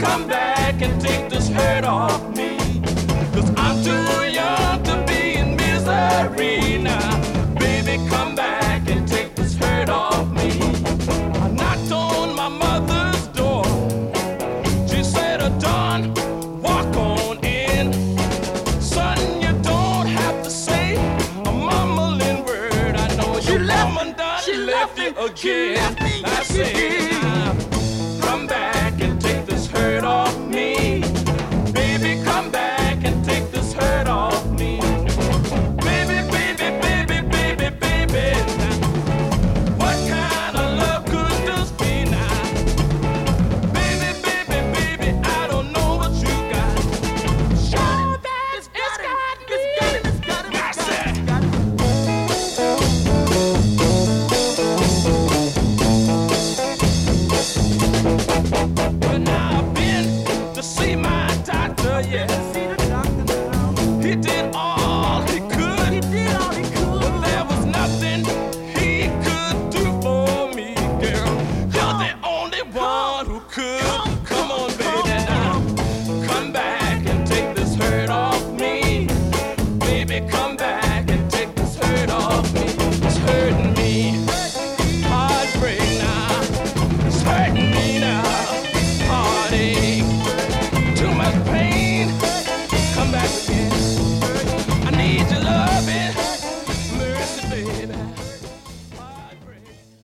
come back and take this hurt off me. 'Cause I'm too young to be in misery now. Baby, come back and take this hurt off me. I knocked on my mother's door. She said, "Don, walk on in. Son, you don't have to say a mumbling word. I know your woman done left you again." I said, "Come back and take this hurt off me. Baby, come back and take this hurt off me. Baby, baby, baby, baby, baby. What kind of love could this be now? Baby, baby, baby, I don't know what you got. Show that it's got me. I said, well, now I've been to see my doctor, yeah. He did all he could. But there was nothing he could do for me, girl. You're the only one who could. Come on